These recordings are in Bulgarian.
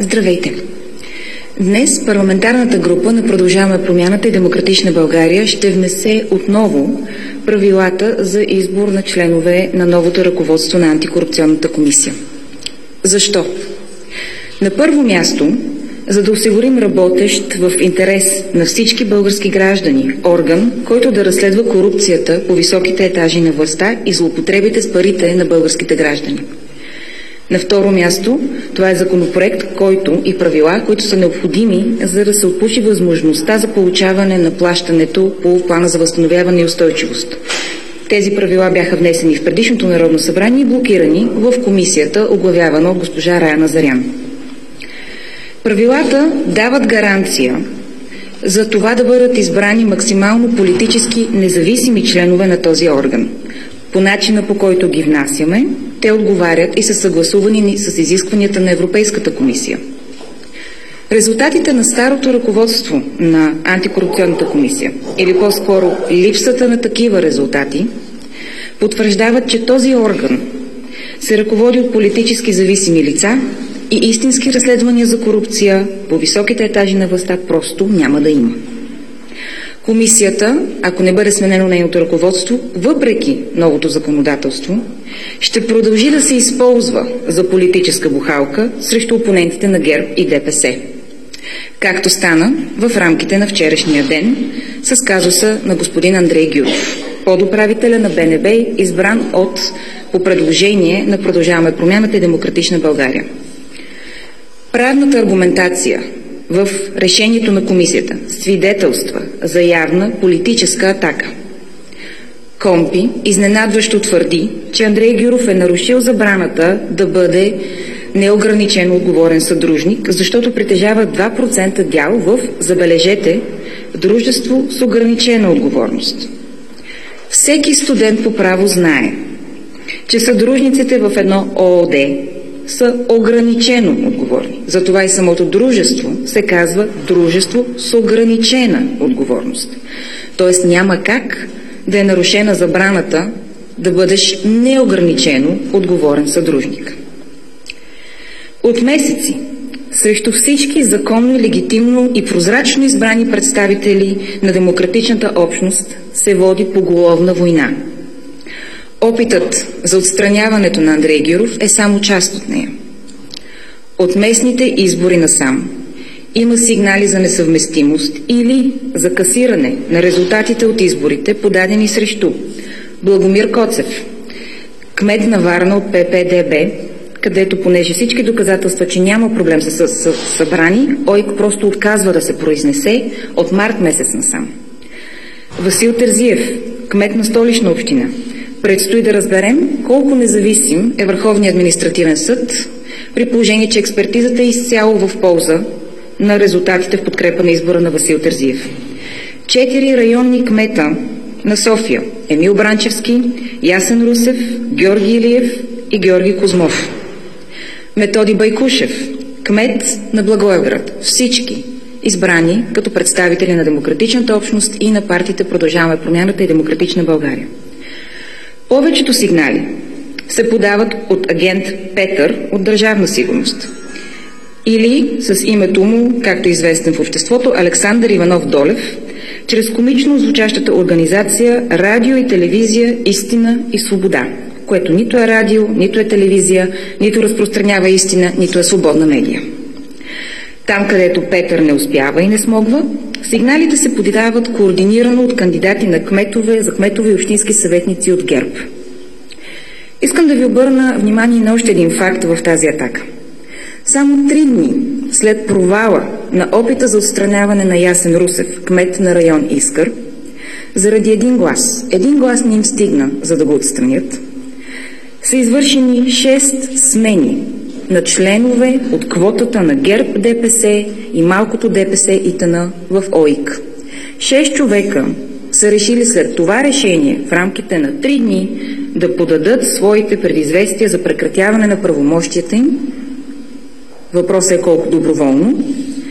Здравейте! Днес парламентарната група на Продължаваме промяната и Демократична България ще внесе отново правилата за избор на членове на новото ръководство на Антикорупционната комисия. Защо? На първо място, за да осигурим работещ в интерес на всички български граждани орган, който да разследва корупцията по високите етажи на властта и злоупотребите с парите на българските граждани. На второ място, това е законопроект, който и правила, които са необходими, за да се отпуши възможността за получаване на плащането по плана за възстановяване и устойчивост. Тези правила бяха внесени в предишното Народно събрание и блокирани в комисията, оглавявана от госпожа Рая Назарян. Правилата дават гаранция за това да бъдат избрани максимално политически независими членове на този орган. По начина, по който ги внасяме, те отговарят и са съгласувани с изискванията на Европейската комисия. Резултатите на старото ръководство на Антикорупционната комисия, или по-скоро липсата на такива резултати, потвърждават, че този орган се ръководи от политически зависими лица и истински разследвания за корупция по високите етажи на властта просто няма да има. Комисията, ако не бъде сменено нейното ръководство, въпреки новото законодателство, ще продължи да се използва за политическа бухалка срещу опонентите на ГЕРБ и ДПС. Както стана в рамките на вчерашния ден с казуса на господин Андрей Гюров, подуправителя на БНБ, избран по предложение на Продължаваме промяната и Демократична България. Правната аргументация в решението на комисията свидетелства за явна политическа атака. КОНПИ изненадващо твърди, че Андрей Гюров е нарушил забраната да бъде неограничено отговорен съдружник, защото притежава 2% дял в, забележете, дружество с ограничена отговорност. Всеки студент по право знае, че съдружниците в едно ООД са ограничено отговорни. Затова и самото дружество се казва дружество с ограничена отговорност. Тоест няма как да е нарушена забраната да бъдеш неограничено отговорен съдружник. От месеци срещу всички законно, легитимно и прозрачно избрани представители на демократичната общност се води поголовна война. Опитът за отстраняването на Андрей Гюров е само част от нея. От местните избори насам има сигнали за несъвместимост или за касиране на резултатите от изборите, подадени срещу Благомир Коцев, кмет на Варна от ППДБ, където понеже всички доказателства, че няма проблем са събрани, ОИК просто отказва да се произнесе от март месец насам. Васил Терзиев, кмет на Столична община. Предстои да разберем колко независим е Върховният административен съд, при положение, че експертизата е изцяло в полза на резултатите в подкрепа на избора на Васил Терзиев. 4 районни кмета на София – Емил Бранчевски, Ясен Русев, Георги Илиев и Георги Козмов. Методи Байкушев, кмет на Благоевград. Всички избрани като представители на демократичната общност и на партиите Продължаваме промяната и Демократична България. Повечето сигнали се подават от агент Петър от Държавна сигурност или с името му, както известен в обществото, Александър Иванов Долев, чрез комично звучащата организация Радио и телевизия Истина и свобода, което нито е радио, нито е телевизия, нито разпространява истина, нито е свободна медия. Там, където Петър не успява и не смогва, сигналите се подават координирано от кандидати на кметове, за кметове и общински съветници от ГЕРБ. Искам да ви обърна внимание на още един факт в тази атака. Само 3 дни след провала на опита за отстраняване на Ясен Русев, кмет на район Искър, заради един глас не им стигна, за да го отстранят, са извършени 6 смени на членове от квотата на ГЕРБ, ДПС и малкото ДПС и т.н. в ОИК. 6 човека са решили след това решение в рамките на 3 дни да подадат своите предизвестия за прекратяване на правомощията им. Въпросът е колко доброволно.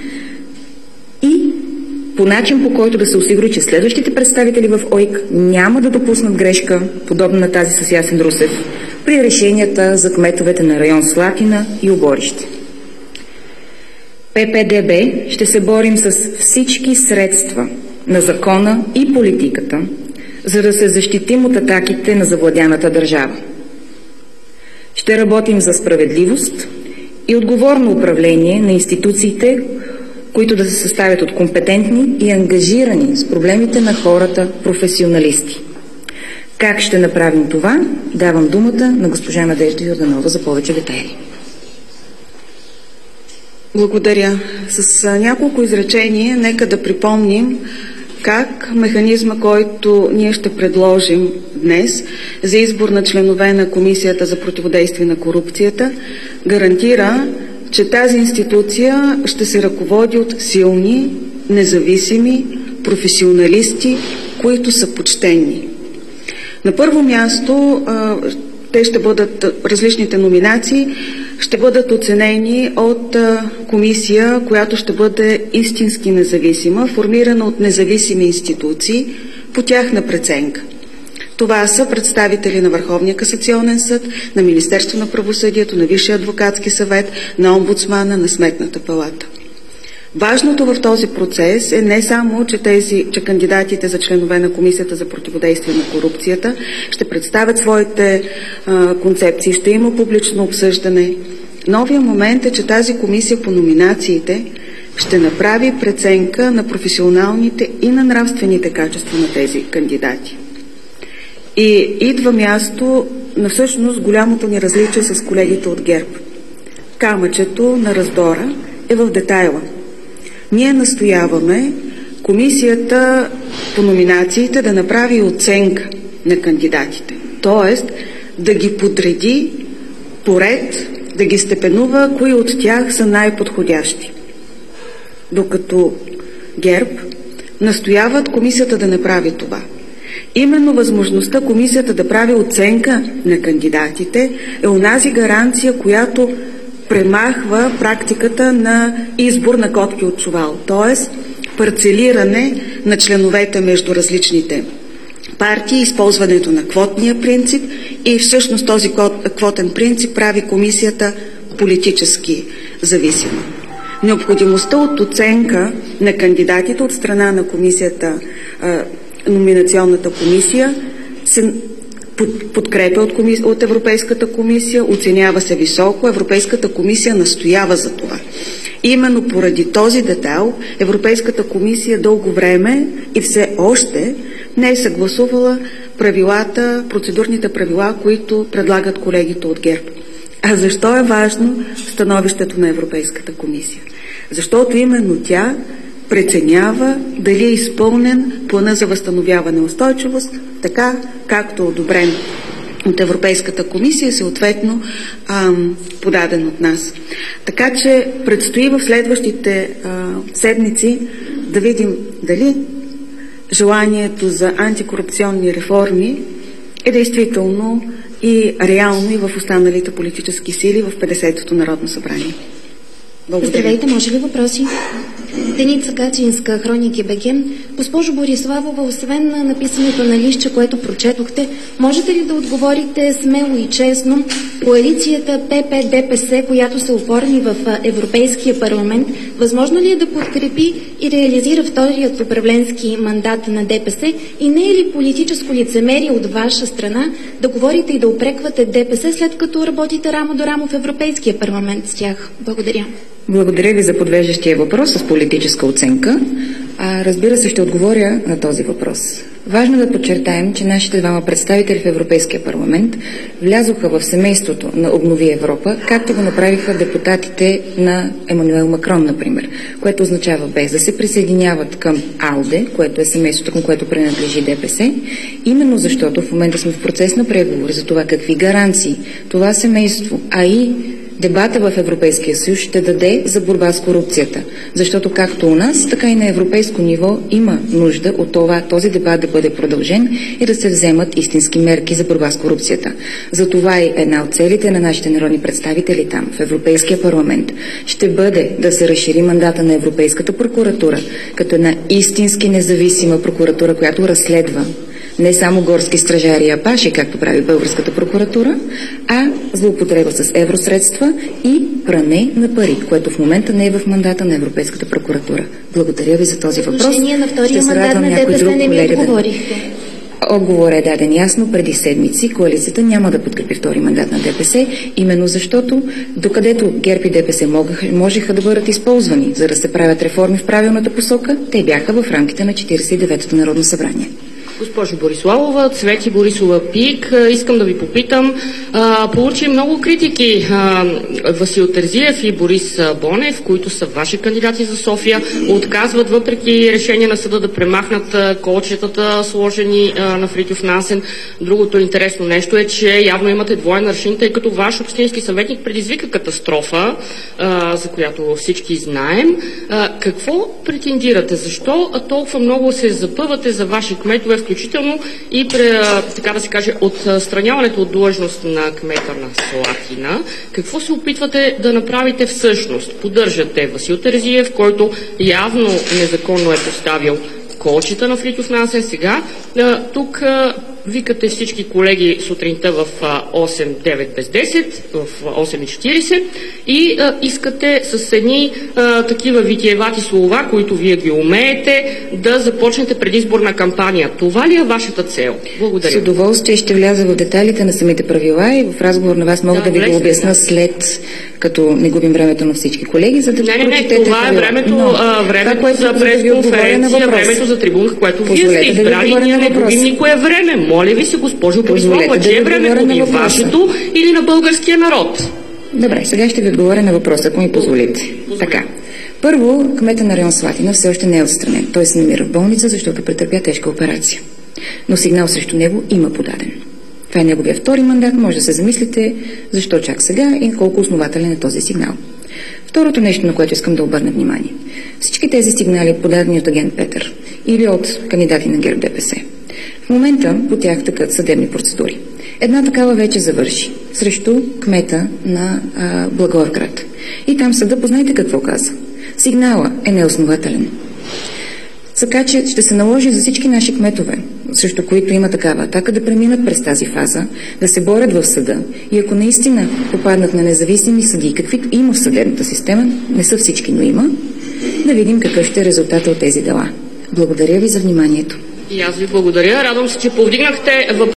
И по начин, по който да се осигури, че следващите представители в ОИК няма да допуснат грешка, подобна на тази с Ясен Русев, при решенията за кметовете на район Слатина и Оборище. ППДБ ще се борим с всички средства на закона и политиката, за да се защитим от атаките на завладяната държава. Ще работим за справедливост и отговорно управление на институциите, които да се съставят от компетентни и ангажирани с проблемите на хората професионалисти. Как ще направим това? Давам думата на госпожа Надежда Йорданова за повече детайли. Благодаря. С няколко изречения нека да припомним как механизма, който ние ще предложим днес за избор на членове на Комисията за противодействие на корупцията, гарантира, че тази институция ще се ръководи от силни, независими професионалисти, които са почтени. На първо място, различните номинации ще бъдат оценени от комисия, която ще бъде истински независима, формирана от независими институции по тяхна преценка. Това са представители на Върховния касационен съд, на Министерство на правосъдието, на Висшия адвокатски съвет, на омбудсмана, на Сметната палата. Важното в този процес е не само, че кандидатите за членове на Комисията за противодействие на корупцията ще представят своите концепции, ще има публично обсъждане. Новия момент е, че тази комисия по номинациите ще направи преценка на професионалните и на нравствените качества на тези кандидати. И идва място на всъщност голямото ни различие с колегите от ГЕРБ. Камъчето на раздора е в детайла. Ние настояваме комисията по номинациите да направи оценка на кандидатите, т.е. да ги подреди поред, да ги степенува, кои от тях са най-подходящи. Докато ГЕРБ настояват комисията да не прави това. Именно възможността комисията да прави оценка на кандидатите е онази гаранция, която премахва практиката на избор на котки от чувал, т.е. парцелиране на членовете между различните партии, използването на квотния принцип и всъщност този квотен принцип прави комисията политически зависима. Необходимостта от оценка на кандидатите от страна на комисията, номинационната комисия, се подкрепя от Европейската комисия, оценява се високо, Европейската комисия настоява за това. Именно поради този детайл Европейската комисия дълго време и все още не е съгласувала процедурните правила, които предлагат колегите от ГЕРБ. А защо е важно становището на Европейската комисия? Защото именно тя преценява дали е изпълнен плана за възстановяване и устойчивост, така както одобрен от Европейската комисия и съответно подаден от нас. Така че предстои в следващите седмици да видим дали желанието за антикорупционни реформи е действително и реално и в останалите политически сили в 50-то Народно събрание. Благодаря. Здравейте, може ли въпроси? Деница Качинска, Хроники БГ. Госпожо Бориславова, освен на написането на листче, което прочетохте, можете ли да отговорите смело и честно, коалицията ПП-ДПС, която се оформи в Европейския парламент, възможно ли е да подкрепи и реализира вторият управленски мандат на ДПС и не е ли политическо лицемерие от ваша страна да говорите и да упреквате ДПС, след като работите рамо до рамо в Европейския парламент с тях? Благодаря. Благодаря ви за подвеждащия въпрос с политическа оценка. Разбира се, ще отговоря на този въпрос. Важно е да подчертаем, че нашите двама представители в Европейския парламент влязоха в семейството на Обнови Европа, както го направиха депутатите на Емануел Макрон, например, което означава без да се присъединяват към АЛДЕ, което е семейството, към което принадлежи ДПС, именно защото в момента сме в процес на преговори за това какви гаранции това семейство, а и дебата в Европейския съюз ще даде за борба с корупцията. Защото както у нас, така и на европейско ниво има нужда от това този дебат да бъде продължен и да се вземат истински мерки за борба с корупцията. Затова и една от целите на нашите народни представители там, в Европейския парламент, ще бъде да се разшири мандата на Европейската прокуратура, като една истински независима прокуратура, която разследва Не само горски стражари и апаши, както прави българската прокуратура, а злоупотреба с евросредства и пране на пари, което в момента не е в мандата на Европейската прокуратура. Благодаря ви за този въпрос. Отношение на втория мандат на ДПС не ми отговорихте. Отговорът е даден ясно преди седмици. Коалицията няма да подкрепи втори мандат на ДПС, именно защото докъдето ГЕРБ и ДПС можеха да бъдат използвани, за да се правят реформи в правилната посока, те бяха в рамките на 49-то Народно събрание. Госпожо Бориславова, Цвети Борисова Пик, искам да ви попитам, получи много критики Васил Терзиев и Борис Бонев, които са ваши кандидати за София, отказват въпреки решение на съда да премахнат колчетата, сложени на Фритьоф Нансен. Другото интересно нещо е, че явно имате двоен аршин, тъй като ваш общински съветник предизвика катастрофа, за която всички знаем. Какво претендирате? Защо толкова много се запъвате за ваши кметове, включително и така да се каже, отстраняването от длъжност на кмета на Слатина? Какво се опитвате да направите всъщност? Поддържате Васил Терзиев, който явно незаконно е поставил колчета на Фритьоф Нансен. Сега тук викате всички колеги сутринта в 8-9 без 10, в 8:40 и искате с едни такива витиевати слова, които вие ги умеете, да започнете предизборна кампания. Това ли е вашата цел? Благодаря. С удоволствие ще вляза в детайлите на самите правила и в разговор на вас мога да ви го обясна след, като не губим времето на всички колеги, за да прочетете. Това е времето, времето за пресконференция, времето за трибунка, което вие сте избрали, ние не губим никое време. Моля ви се, госпожо Бориславова, че е време губим вашето или на българския народ? Добре, сега ще ви отговоря на въпроса, ако ми позволите. Така. Първо, кмета на район Слатина все още не е отстранен. Той се намира в болница, защото претърпя тежка операция. Но сигнал срещу него има подаден. Това е неговия втори мандат. Може да се замислите защо чак сега и колко основателен е този сигнал. Второто нещо, на което искам да обърна внимание. Всички тези сигнали, подадени от агент Петър или от кандидати на ГЕРБ ДПС, в момента по тях тъкат съдебни процедури. Една такава вече завърши срещу кмета на Благоевград. И там съда, познайте какво каза. Сигнала е неоснователен. Така че ще се наложи за всички наши кметове, срещу които има такава атака, да преминат през тази фаза, да се борят в съда и ако наистина попаднат на независими съдии, каквито има в съдебната система, не са всички, но има, да видим какъв ще е резултата от тези дела. Благодаря ви за вниманието. И аз ви благодаря. Радвам се, че повдигнахте въпроса.